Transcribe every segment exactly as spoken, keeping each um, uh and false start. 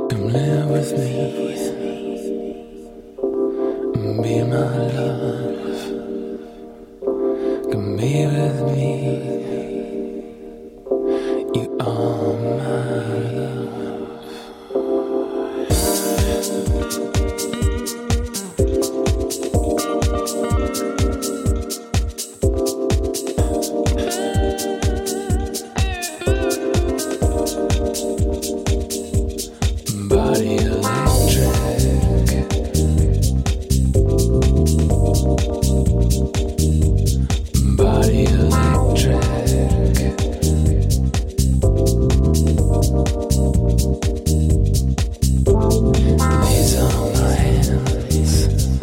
Come live with me, be my love. Come be with me, you are my love. Body electric, body electric. These are my hands.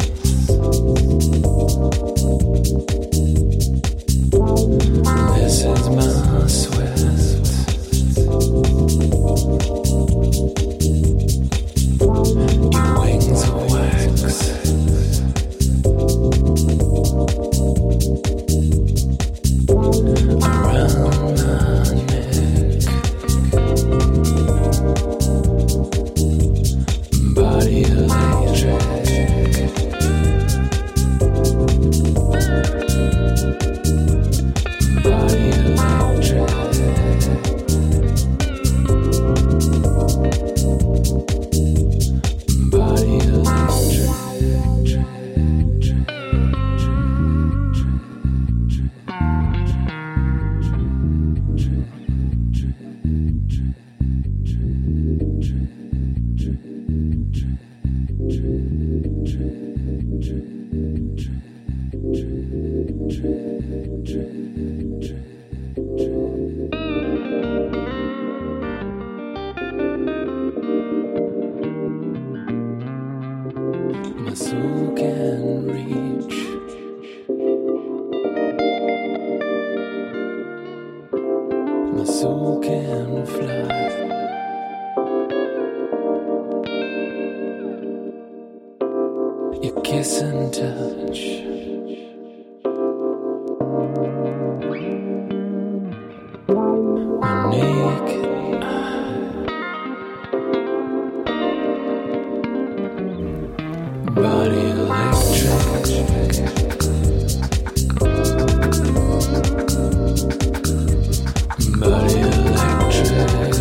This is my sweat. Your wings of wax. Around my neck. Body electric. Body electric. Body my soul can reach. My soul can fly. Your kiss and touch. My naked body electric. Body electric.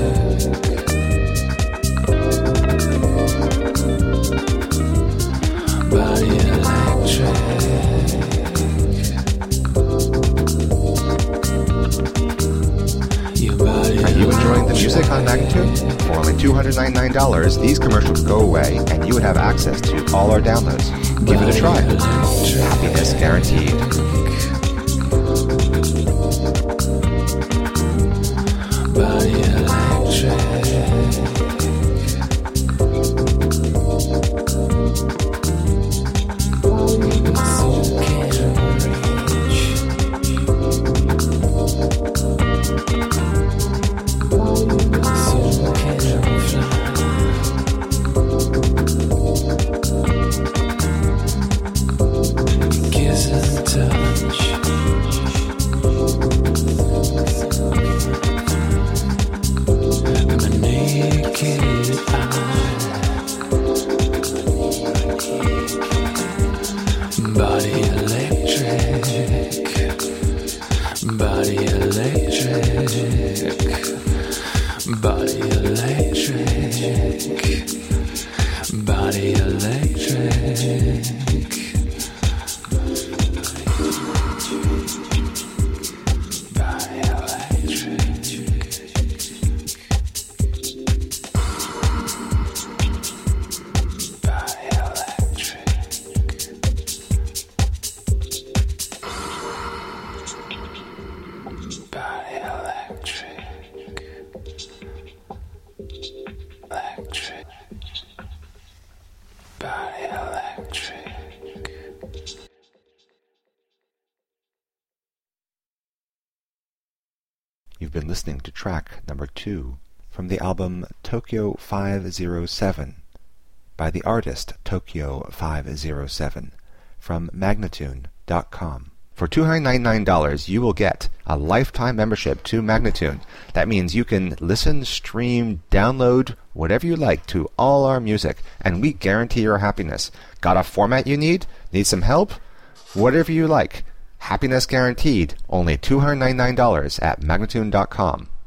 Body electric. Your body. Are you enjoying the music on Magnitude? For only two hundred ninety-nine dollars, these commercials go away, and you would have access to all our downloads. Give it a try. Happiness guaranteed. Body electric. My soul can reach. My soul can fly. Kiss and touch. My naked eye. Body electric. Body electric. Body electric. Body electric. Body You've been listening to track number two from the album Tokyo five oh seven by the artist Tokyo five oh seven from Magnatune dot com. For two hundred ninety-nine dollars, you will get a lifetime membership to Magnatune. That means you can listen, stream, download, whatever you like to all our music, and we guarantee your happiness. Got a format you need? Need some help? Whatever you like. Happiness guaranteed. Only two hundred ninety-nine dollars at Magnatune dot com.